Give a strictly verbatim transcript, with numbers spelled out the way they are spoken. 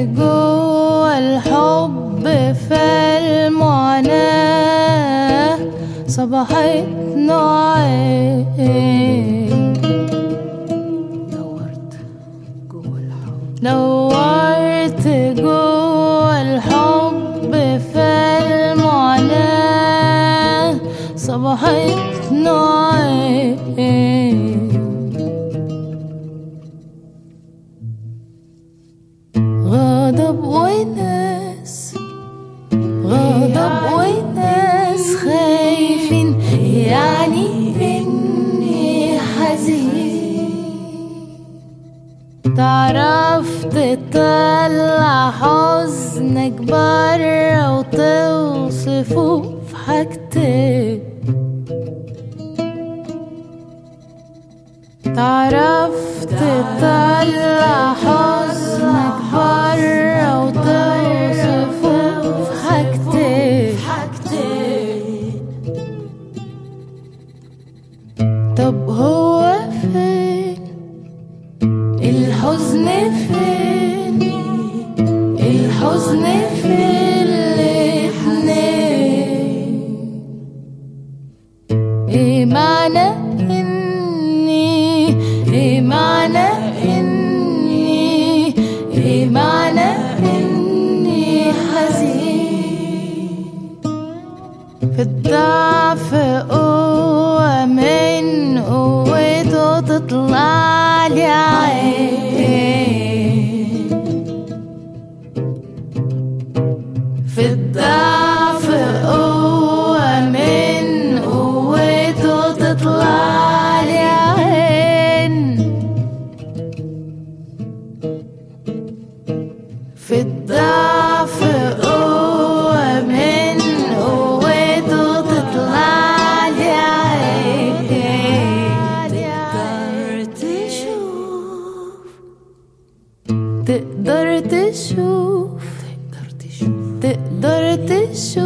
جوا الحب في المعاناة صبحت نوعين. دورت جوا الحب دورت جوا الحب في المعاناة صبحت نوعين. غضب وناس غضب وناس خايفين يعني إني حزين. تعرف تطلع حزنك برا وتوصفه في حاجتين. تعرف تطلع حزنك برا وتوصفه في حاجتين. طب هو فين الحزن؟ فين الحزن؟ في الاتنين. ايه معنى اني ايه معنى اني ايه معنى اني حزين؟ في الضعف قوة من قوته تطلع لي عين. في الضعف قوة من قوته تطلع لي عين. في الضعف قوة من قوته تطلع لي عين. تقدر تشوف تقدر تشوف تقدر تشوف